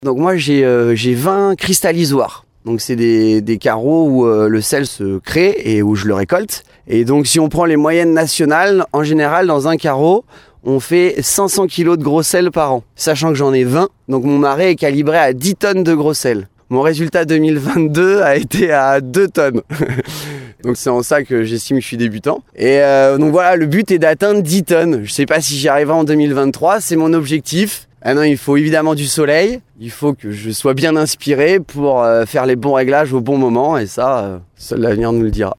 Donc moi j'ai 20 cristallisoires. Donc c'est des carreaux où le sel se crée et où je le récolte. Et donc si on prend les moyennes nationales, en général dans un carreau, on fait 500 kg de gros sel par an. Sachant que j'en ai 20, donc mon marais est calibré à 10 tonnes de gros sel. Mon résultat 2022 a été à 2 tonnes. Donc c'est en ça que j'estime que je suis débutant. Et donc voilà, le but est d'atteindre 10 tonnes. Je sais pas si j'y arriverai en 2023, c'est mon objectif. Ah non, il faut évidemment du soleil, il faut que je sois bien inspiré pour faire les bons réglages au bon moment, et ça, seul l'avenir nous le dira.